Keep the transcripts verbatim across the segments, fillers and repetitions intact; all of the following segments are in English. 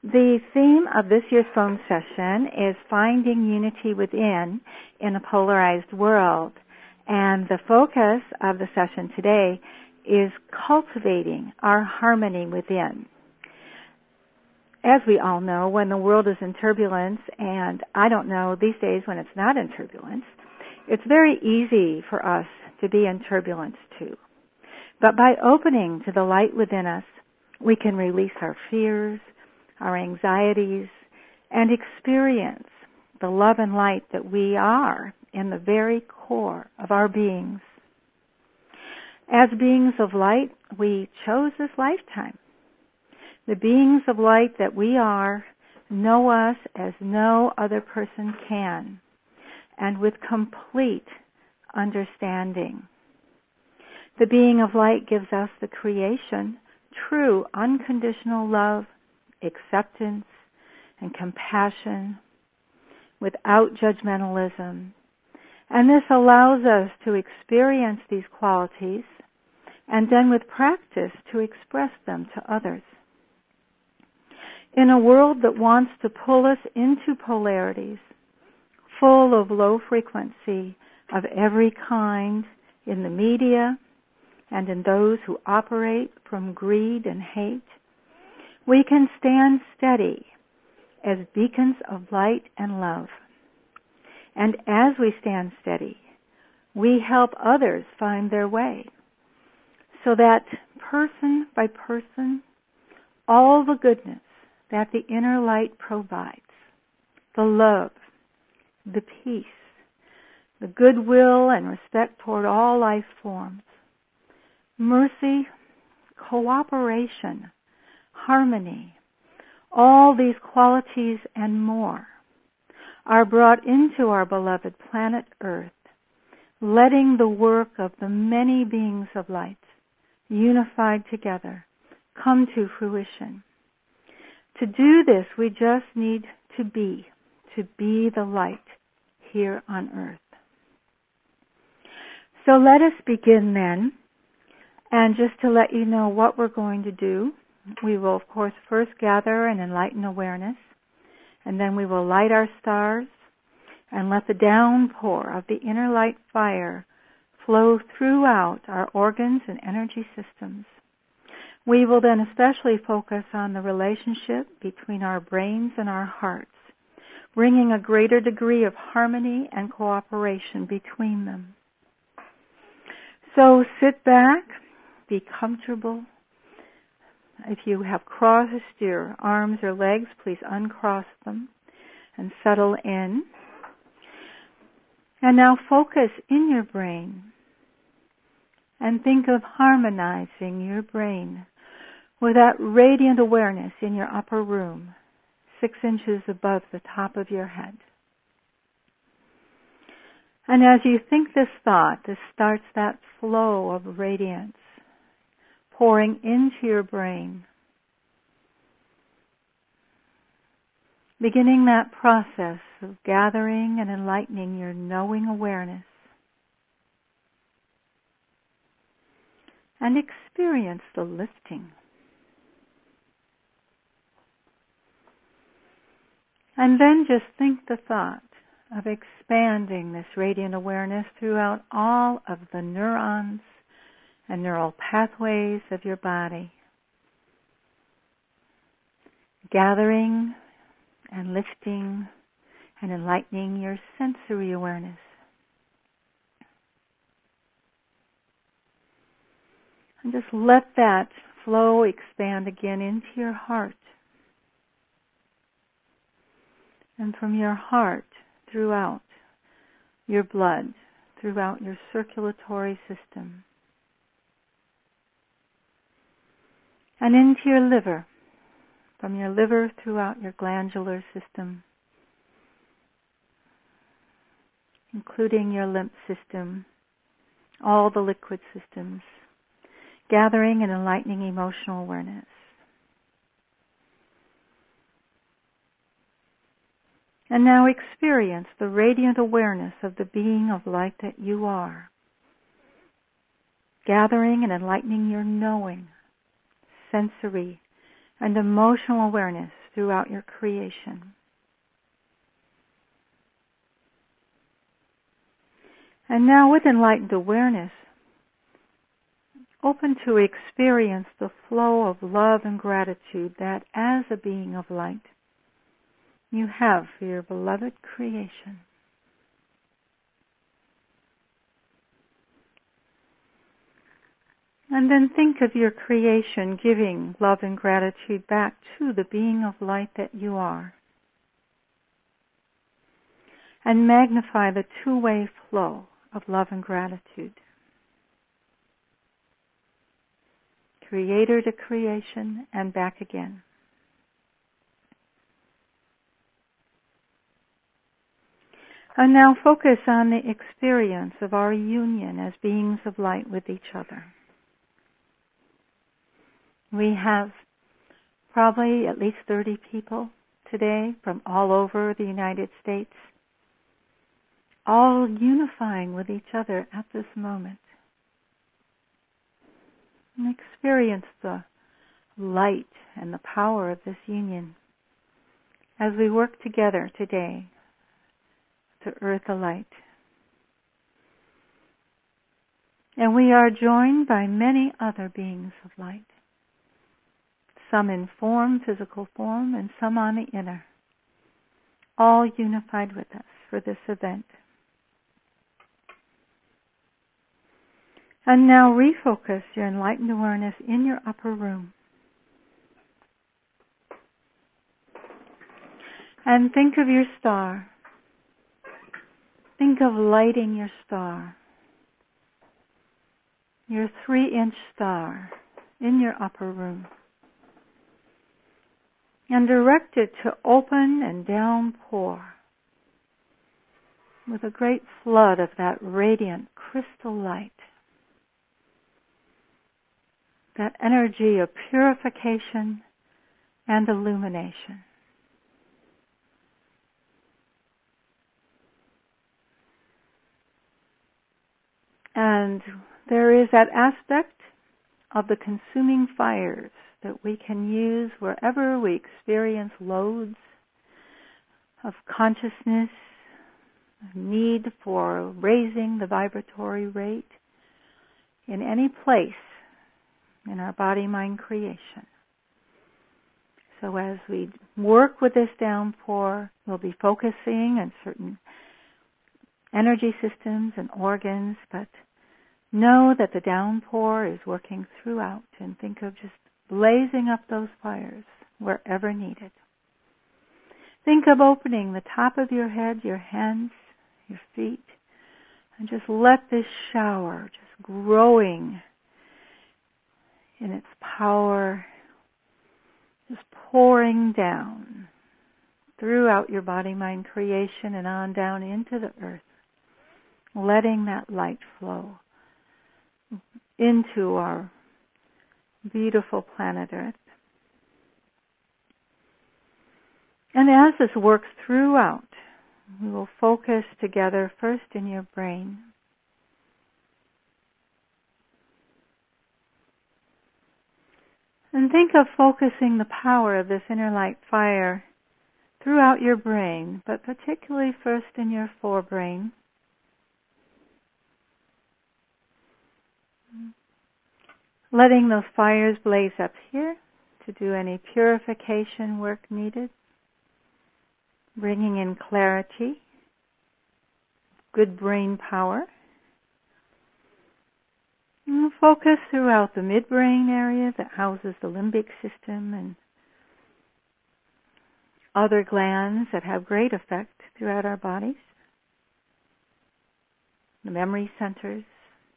The theme of this year's phone session is Finding Unity Within in a Polarized World. And the focus of the session today is cultivating our harmony within. As we all know, when the world is in turbulence, and I don't know these days when it's not in turbulence, it's very easy for us to be in turbulence too. But by opening to the light within us, we can release our fears, our anxieties, and experience the love and light that we are in the very core of our beings. As beings of light, we chose this lifetime. The beings of light that we are know us as no other person can, and with complete understanding. The being of light gives us the creation, true unconditional love, acceptance, and compassion without judgmentalism. And this allows us to experience these qualities and then with practice to express them to others. In a world that wants to pull us into polarities, full of low frequency of every kind in the media and in those who operate from greed and hate, we can stand steady as beacons of light and love. And as we stand steady, we help others find their way, so that person by person, all the goodness that the inner light provides, the love, the peace, the goodwill and respect toward all life forms, mercy, cooperation, harmony, all these qualities and more are brought into our beloved planet Earth, letting the work of the many beings of light, unified together, come to fruition. To do this, we just need to be, to be the light here on Earth. So let us begin then, and just to let you know what we're going to do, we will, of course, first gather and enlighten awareness, and then we will light our stars and let the downpour of the inner light fire flow throughout our organs and energy systems. We will then especially focus on the relationship between our brains and our hearts, bringing a greater degree of harmony and cooperation between them. So sit back, be comfortable. If you have crossed your arms or legs, please uncross them and settle in. And now focus in your brain and think of harmonizing your brain with that radiant awareness in your upper room, six inches above the top of your head. And as you think this thought, this starts that flow of radiance pouring into your brain, beginning that process of gathering and enlightening your knowing awareness. And experience the lifting. And then just think the thought of expanding this radiant awareness throughout all of the neurons and neural pathways of your body, gathering and lifting and enlightening your sensory awareness. And just let that flow expand again into your heart. And from your heart throughout your blood, throughout your circulatory system. And into your liver, from your liver throughout your glandular system, including your lymph system, all the liquid systems, gathering and enlightening emotional awareness. And now experience the radiant awareness of the being of light that you are, gathering and enlightening your knowing, sensory, and emotional awareness throughout your creation. And now with enlightened awareness, open to experience the flow of love and gratitude that as a being of light you have for your beloved creation. And then think of your creation giving love and gratitude back to the being of light that you are. And magnify the two-way flow of love and gratitude. Creator to creation and back again. And now focus on the experience of our union as beings of light with each other. We have probably at least thirty people today from all over the United States, all unifying with each other at this moment. And experience the light and the power of this union as we work together today to earth the light. And we are joined by many other beings of light. Some in form, physical form, and some on the inner, all unified with us for this event. And now refocus your enlightened awareness in your upper room. And think of your star. Think of lighting your star, your three-inch star in your upper room. And direct it to open and downpour with a great flood of that radiant crystal light. That energy of purification and illumination. And there is that aspect of the consuming fires that we can use wherever we experience loads of consciousness, need for raising the vibratory rate in any place in our body-mind creation. So as we work with this downpour, we'll be focusing on certain energy systems and organs, but know that the downpour is working throughout, and think of just blazing up those fires wherever needed. Think of opening the top of your head, your hands, your feet, and just let this shower just growing in its power, just pouring down throughout your body-mind creation and on down into the earth, letting that light flow into our beautiful planet Earth. And as this works throughout, we will focus together first in your brain. And think of focusing the power of this inner light fire throughout your brain, but particularly first in your forebrain. Letting those fires blaze up here to do any purification work needed. Bringing in clarity, good brain power. And focus throughout the midbrain area that houses the limbic system and other glands that have great effect throughout our bodies. The memory centers.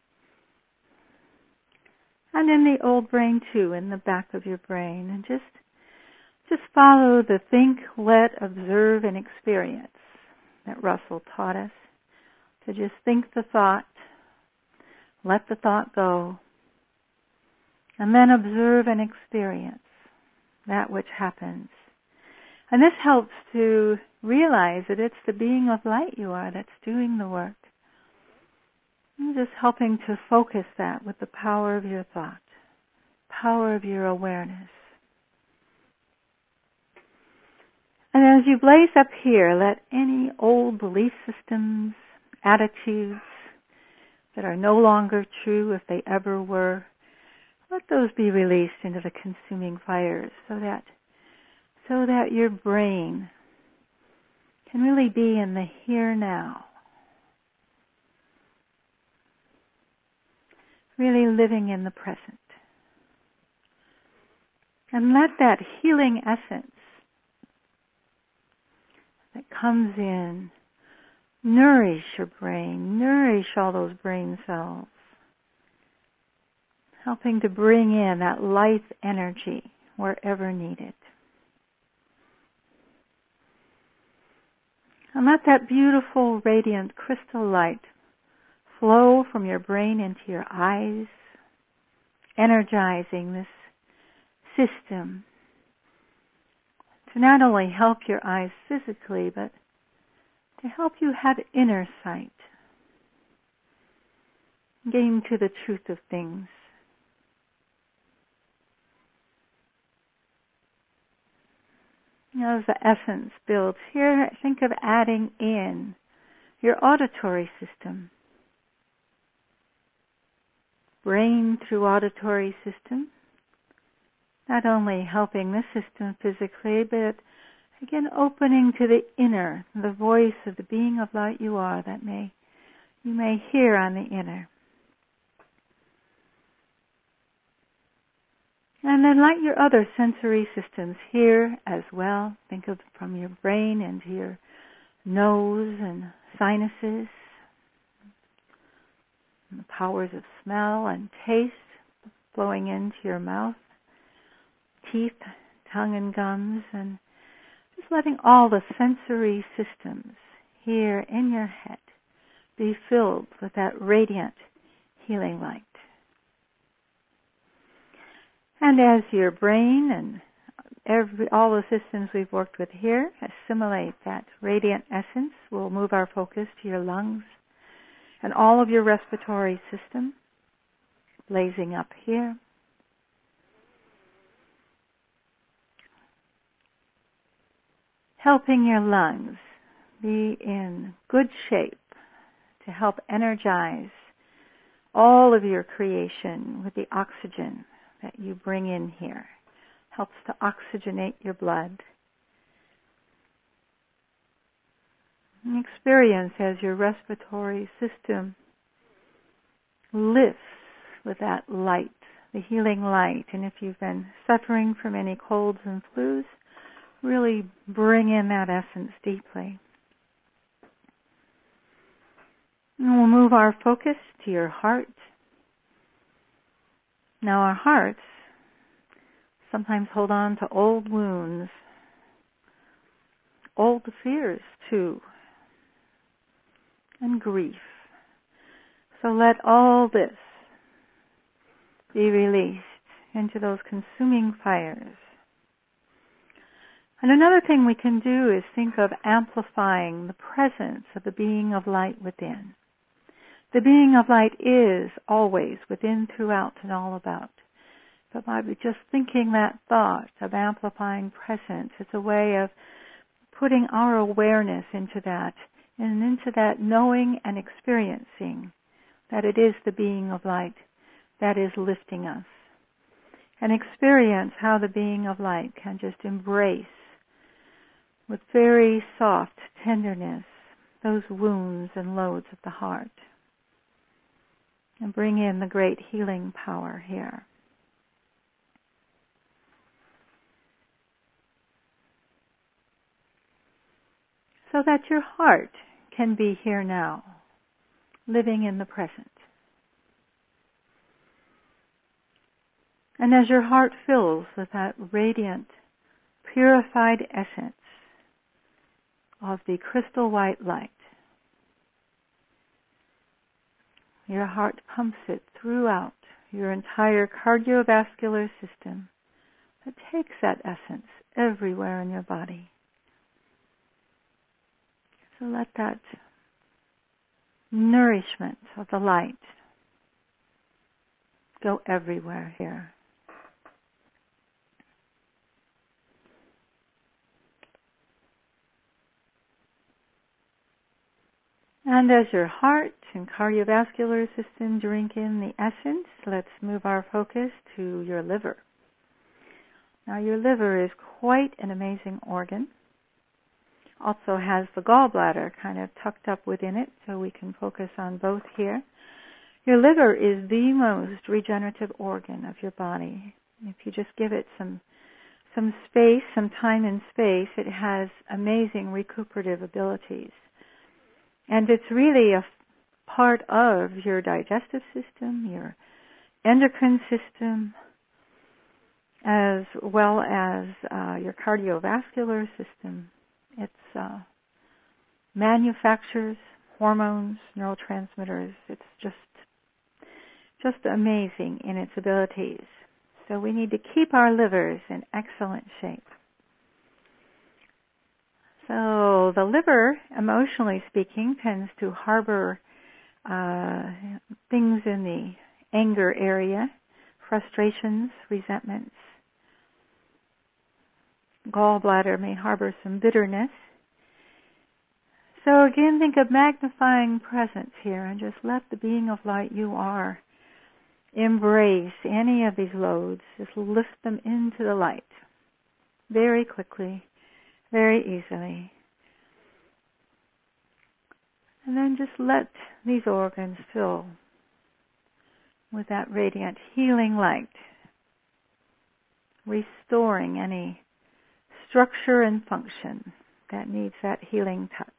And in the old brain too, in the back of your brain. And just, just follow the think, let, observe, and experience that Russell taught us. To just think the thought, let the thought go, and then observe and experience that which happens. And this helps to realize that it's the being of light you are that's doing the work. And just helping to focus that with the power of your thought, power of your awareness. And as you blaze up here, let any old belief systems, attitudes that are no longer true, if they ever were, let those be released into the consuming fires so that so that your brain can really be in the here now. Really living in the present. And let that healing essence that comes in nourish your brain, nourish all those brain cells, helping to bring in that life energy wherever needed. And let that beautiful, radiant crystal light flow from your brain into your eyes, energizing this system to not only help your eyes physically, but to help you have inner sight, gain to the truth of things. As the essence builds here, think of adding in your auditory system. Brain through auditory system. Not only helping this system physically, but again opening to the inner, the voice of the being of light you are that may you may hear on the inner. And then light your other sensory systems here as well. Think of from your brain into your nose and sinuses. And the powers of smell and taste flowing into your mouth, teeth, tongue and gums, and just letting all the sensory systems here in your head be filled with that radiant healing light. And as your brain and every, all the systems we've worked with here assimilate that radiant essence, we'll move our focus to your lungs and all of your respiratory system, blazing up here. Helping your lungs be in good shape to help energize all of your creation with the oxygen that you bring in here. Helps to oxygenate your blood. And experience as your respiratory system lifts with that light, the healing light. And if you've been suffering from any colds and flus, really bring in that essence deeply. And we'll move our focus to your heart. Now our hearts sometimes hold on to old wounds, old fears too, and grief. So let all this be released into those consuming fires. And another thing we can do is think of amplifying the presence of the being of light within. The being of light is always within, throughout, and all about. But by just thinking that thought of amplifying presence, it's a way of putting our awareness into that, and into that knowing and experiencing that it is the being of light that is lifting us. And experience how the being of light can just embrace with very soft tenderness those wounds and loads of the heart. And bring in the great healing power here. So that your heart can be here now, living in the present. And as your heart fills with that radiant, purified essence of the crystal white light, your heart pumps it throughout your entire cardiovascular system that takes that essence everywhere in your body. So let that nourishment of the light go everywhere here. And as your heart and cardiovascular system drink in the essence, let's move our focus to your liver. Now, your liver is quite an amazing organ. Also has the gallbladder kind of tucked up within it, so we can focus on both here. Your liver is the most regenerative organ of your body. If you just give it some some space, some time and space, it has amazing recuperative abilities. And it's really a part of your digestive system, your endocrine system, as well as uh, your cardiovascular system. It's uh, manufactures hormones, neurotransmitters. It's just just amazing in its abilities. So we need to keep our livers in excellent shape. So the liver, emotionally speaking, tends to harbor uh, things in the anger area, frustrations, resentments. Gallbladder may harbor some bitterness. So again, think of magnifying presence here and just let the being of light you are embrace any of these loads. Just lift them into the light very quickly, very easily. And then just let these organs fill with that radiant healing light, restoring any structure and function that needs that healing touch.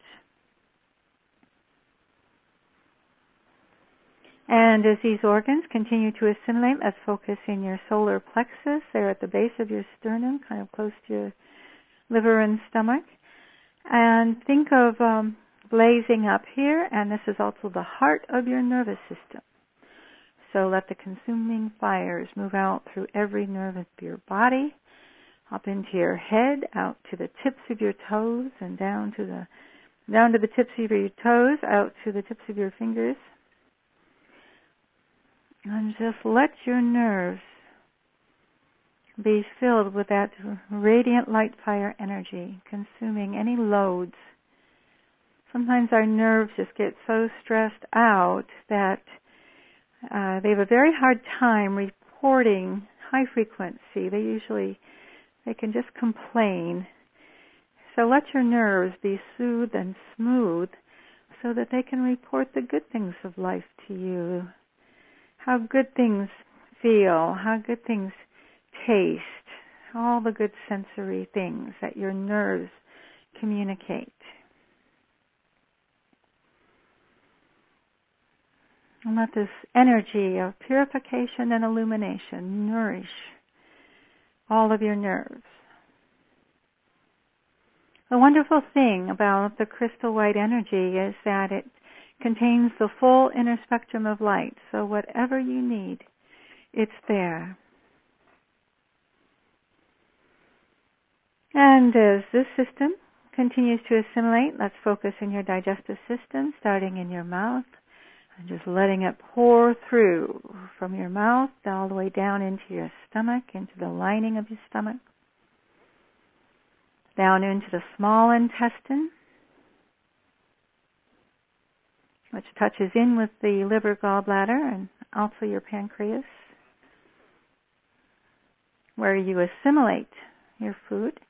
And as these organs continue to assimilate, let's focus in your solar plexus. They're at the base of your sternum, kind of close to your liver and stomach. And think of um, blazing up here, and this is also the heart of your nervous system. So let the consuming fires move out through every nerve of your body, up into your head, out to the tips of your toes, and down to the down to the tips of your toes, out to the tips of your fingers. And just let your nerves be filled with that radiant light fire energy, consuming any loads. Sometimes our nerves just get so stressed out that uh, they have a very hard time reporting high frequency. They usually, they can just complain. So let your nerves be soothed and smooth so that they can report the good things of life to you. How good things feel, how good things taste, all the good sensory things that your nerves communicate. And let this energy of purification and illumination nourish all of your nerves. The wonderful thing about the crystal white energy is that it contains the full inner spectrum of light. So whatever you need, it's there. And as this system continues to assimilate, let's focus in your digestive system, starting in your mouth, and just letting it pour through from your mouth all the way down into your stomach, into the lining of your stomach, down into the small intestine, which touches in with the liver, gallbladder, and also your pancreas, where you assimilate your food,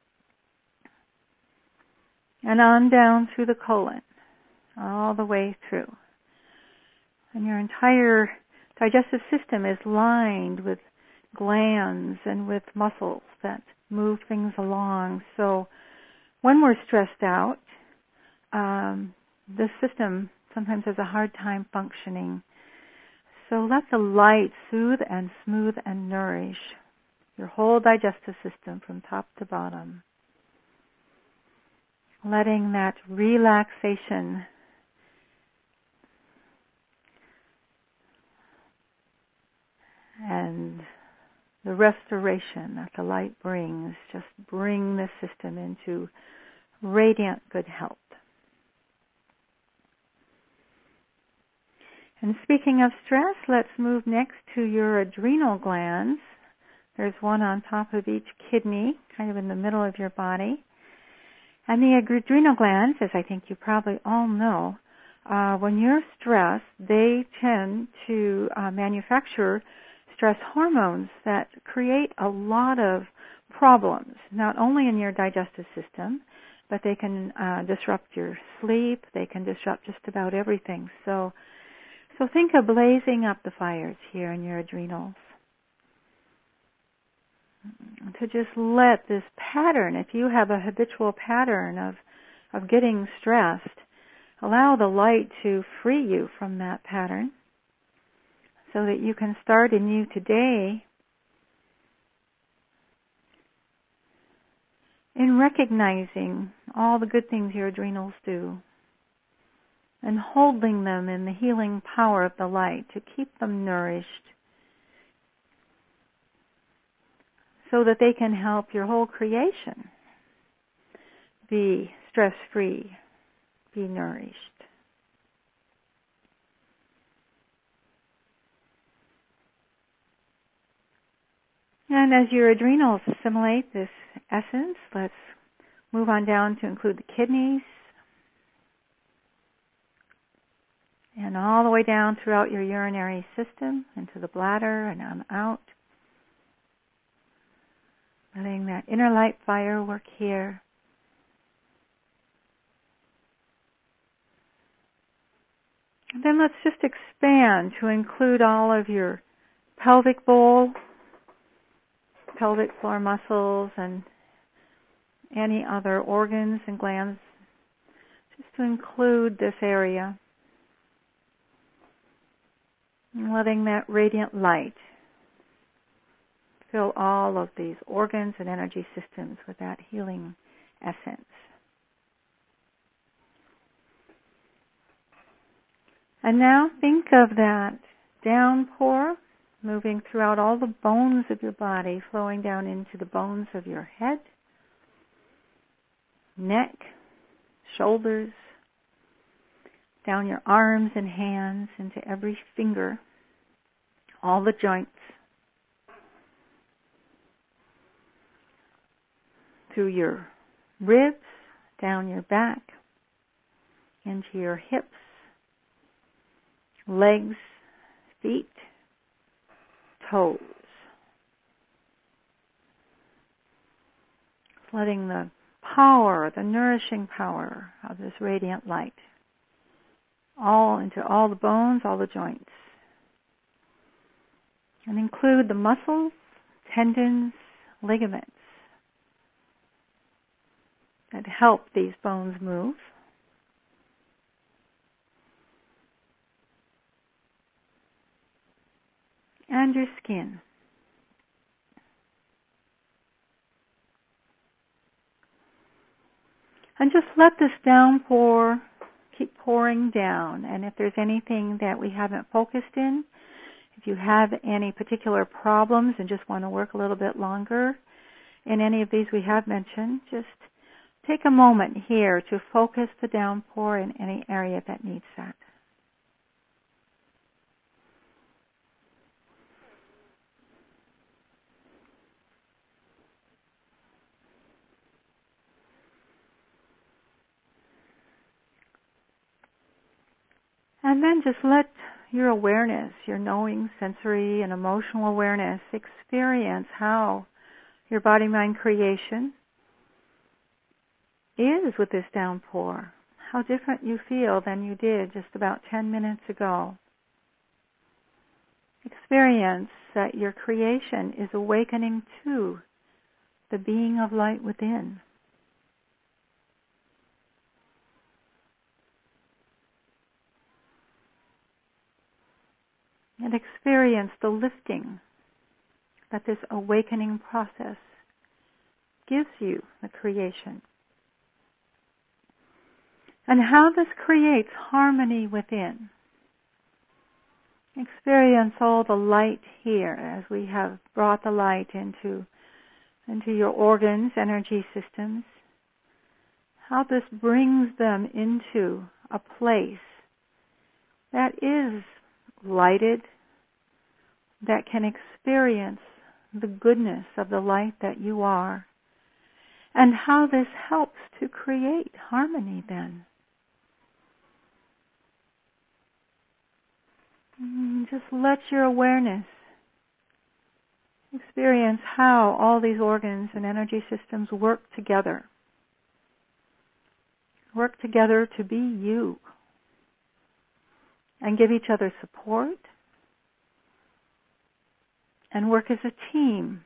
and on down through the colon, all the way through. And your entire digestive system is lined with glands and with muscles that move things along. So when we're stressed out, um, the system sometimes has a hard time functioning. So let the light soothe and smooth and nourish your whole digestive system from top to bottom. Letting that relaxation and the restoration that the light brings just bring the system into radiant good health. And speaking of stress, let's move next to your adrenal glands. There's one on top of each kidney, kind of in the middle of your body. And the adrenal glands, as I think you probably all know, uh, when you're stressed, they tend to uh, manufacture stress hormones that create a lot of problems, not only in your digestive system, but they can uh, disrupt your sleep. They can disrupt just about everything. So, so think of blazing up the fires here in your adrenals. To just let this pattern, if you have a habitual pattern of, of getting stressed, allow the light to free you from that pattern so that you can start anew today in recognizing all the good things your adrenals do and holding them in the healing power of the light to keep them nourished so that they can help your whole creation be stress-free, be nourished. And as your adrenals assimilate this essence, let's move on down to include the kidneys and all the way down throughout your urinary system into the bladder and on out. Letting that inner light fire work here. And then let's just expand to include all of your pelvic bowl, pelvic floor muscles, and any other organs and glands, just to include this area. And letting that radiant light fill all of these organs and energy systems with that healing essence. And now think of that downpour moving throughout all the bones of your body, flowing down into the bones of your head, neck, shoulders, down your arms and hands, into every finger, all the joints, through your ribs, down your back, into your hips, legs, feet, toes. Letting the power, the nourishing power of this radiant light all into all the bones, all the joints. And include the muscles, tendons, ligaments that help these bones move. And your skin. And just let this downpour keep pouring down. And if there's anything that we haven't focused in, if you have any particular problems and just want to work a little bit longer in any of these we have mentioned, just take a moment here to focus the downpour in any area that needs that. And then just let your awareness, your knowing, sensory, and emotional awareness experience how your body-mind creation is with this downpour. How different you feel than you did just about ten minutes ago. Experience that your creation is awakening to the being of light within. And experience the lifting that this awakening process gives you, the creation. And how this creates harmony within. Experience all the light here as we have brought the light into, into your organs, energy systems. How this brings them into a place that is lighted, that can experience the goodness of the light that you are, and how this helps to create harmony then. And just let your awareness experience how all these organs and energy systems work together. Work together to be you. And give each other support. And work as a team.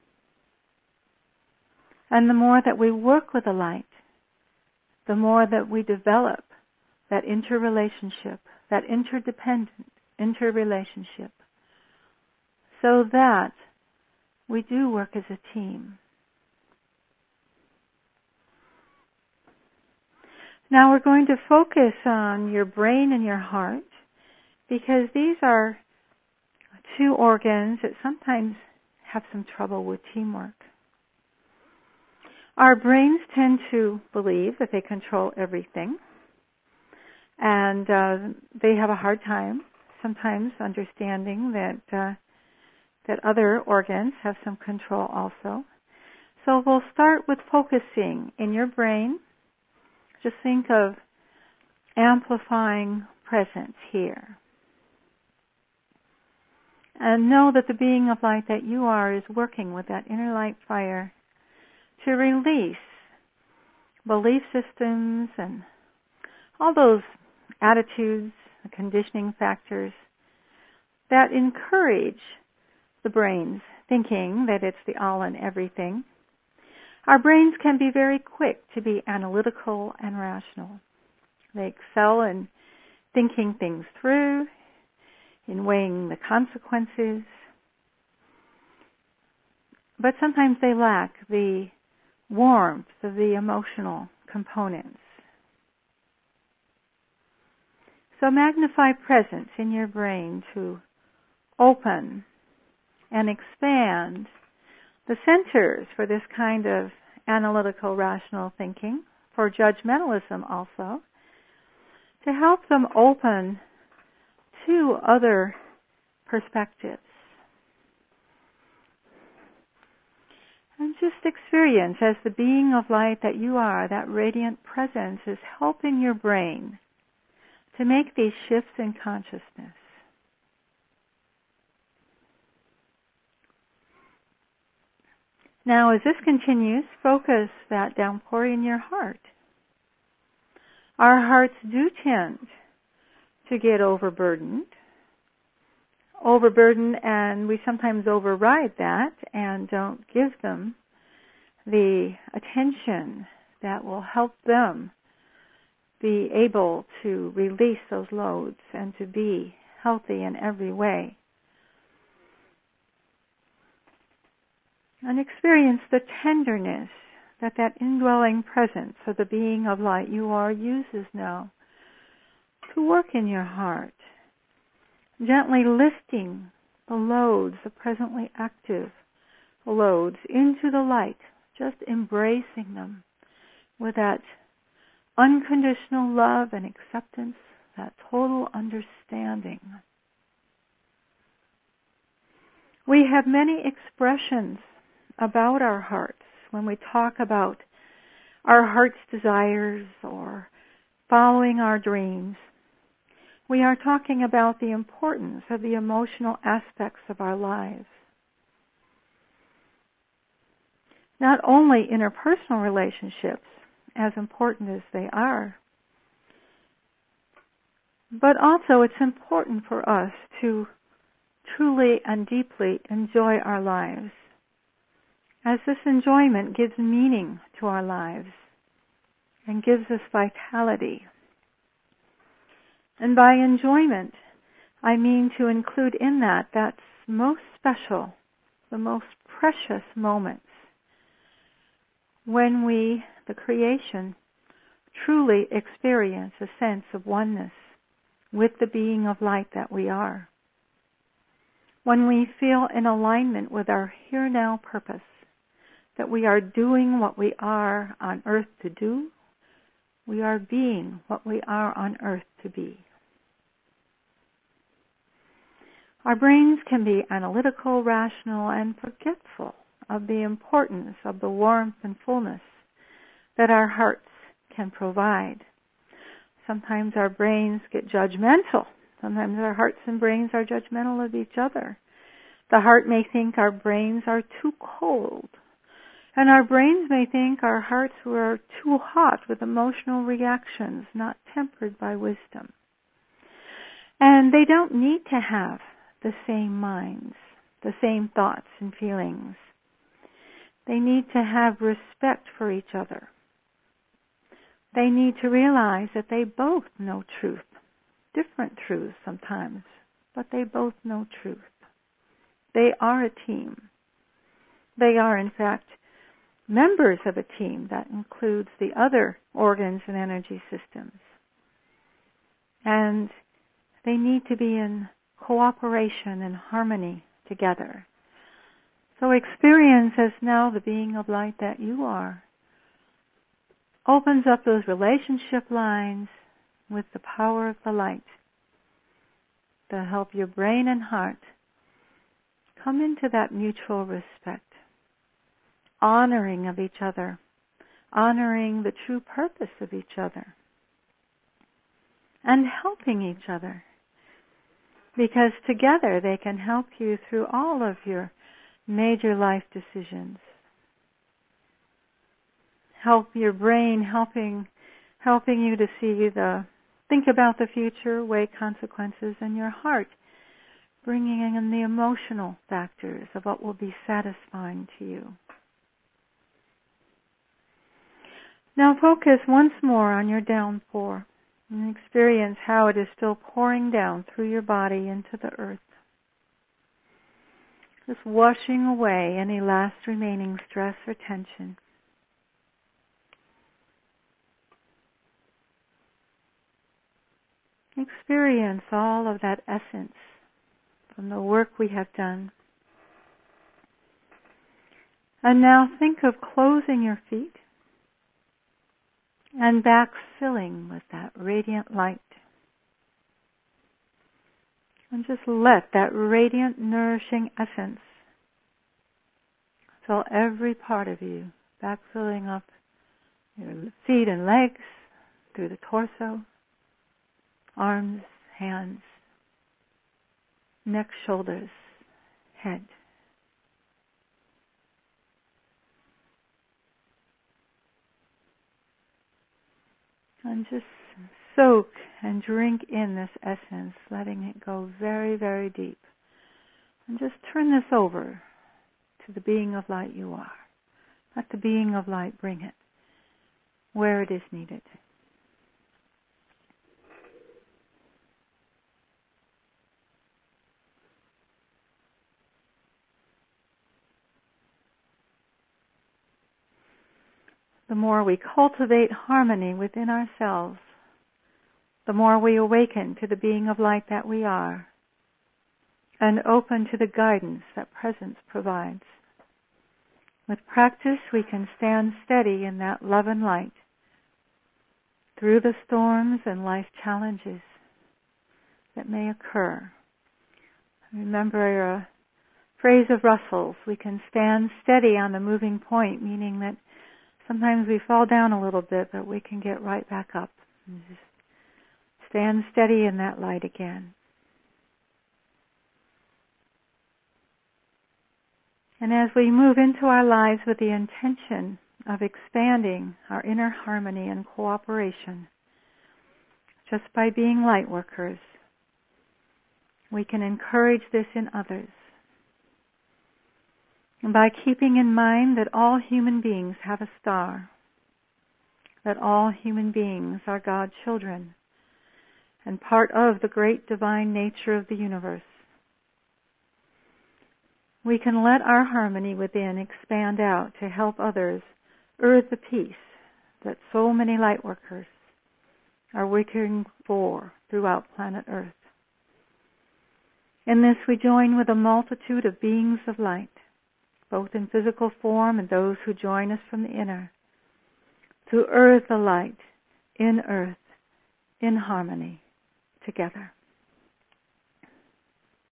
And the more that we work with the light, the more that we develop that interrelationship, that interdependent interrelationship, so that we do work as a team. Now we're going to focus on your brain and your heart, because these are two organs that sometimes have some trouble with teamwork. Our brains tend to believe that they control everything, and uh, they have a hard time sometimes understanding that uh, that other organs have some control also. So we'll start with focusing in your brain. Just think of amplifying presence here. And know that the being of light that you are is working with that inner light fire to release belief systems and all those attitudes, the conditioning factors that encourage the brain's thinking that it's the all and everything. Our brains can be very quick to be analytical and rational. They excel in thinking things through, in weighing the consequences. But sometimes they lack the warmth of the emotional components. So magnify presence in your brain to open and expand the centers for this kind of analytical, rational thinking, for judgmentalism also, to help them open to other perspectives. And just experience as the being of light that you are, that radiant presence is helping your brain to make these shifts in consciousness. Now, as this continues, focus that downpour in your heart. Our hearts do tend to get overburdened. Overburdened, and we sometimes override that and don't give them the attention that will help them be able to release those loads and to be healthy in every way. And experience the tenderness that that indwelling presence of the being of light you are uses now to work in your heart, gently lifting the loads, the presently active loads, into the light, just embracing them with that unconditional love and acceptance, that total understanding. We have many expressions about our hearts when we talk about our heart's desires or following our dreams. We are talking about the importance of the emotional aspects of our lives. Not only interpersonal relationships, as important as they are, but also it's important for us to truly and deeply enjoy our lives, as this enjoyment gives meaning to our lives and gives us vitality. And by enjoyment, I mean to include in that that's most special, the most precious moments when we, the creation, truly experience a sense of oneness with the being of light that we are. When we feel in alignment with our here-now purpose, that we are doing what we are on earth to do, we are being what we are on earth to be. Our brains can be analytical, rational, and forgetful of the importance of the warmth and fullness that our hearts can provide. Sometimes our brains get judgmental Sometimes our hearts and brains are judgmental of each other. The heart may think our brains are too cold, and our brains may think our hearts were too hot with emotional reactions not tempered by wisdom. And they don't need to have the same minds, the same thoughts and feelings. They need to have respect for each other. They need to realize that they both know truth, different truths sometimes, but they both know truth. They are a team. They are, in fact, members of a team that includes the other organs and energy systems. And they need to be in cooperation and harmony together. So experience as now the being of light that you are opens up those relationship lines with the power of the light to help your brain and heart come into that mutual respect, honoring of each other, honoring the true purpose of each other, and helping each other. Because together they can help you through all of your major life decisions. Help your brain helping helping you to see the think about the future, weigh consequences, and your heart bringing in the emotional factors of what will be satisfying to you. Now focus once more on your downpour and experience how it is still pouring down through your body into the earth. Just washing away any last remaining stress or tension. Experience all of that essence from the work we have done. And now think of closing your feet and backfilling with that radiant light. And just let that radiant, nourishing essence fill every part of you, backfilling up your feet and legs, through the torso, arms, hands, neck, shoulders, head. And just soak and drink in this essence, letting it go very, very deep. And just turn this over to the being of light you are. Let the being of light bring it where it is needed. The more we cultivate harmony within ourselves, the more we awaken to the being of light that we are, and open to the guidance that presence provides. With practice, we can stand steady in that love and light through the storms and life challenges that may occur. Remember a phrase of Russell's, we can stand steady on the moving point, meaning that sometimes we fall down a little bit, but we can get right back up and just stand steady in that light again. And as we move into our lives with the intention of expanding our inner harmony and cooperation, just by being light workers, we can encourage this in others. And by keeping in mind that all human beings have a star, that all human beings are God's children, and part of the great divine nature of the universe, we can let our harmony within expand out to help others earn the peace that so many light workers are working for throughout planet Earth. In this we join with a multitude of beings of light, both in physical form and those who join us from the inner, to earth the light, in earth, in harmony, together.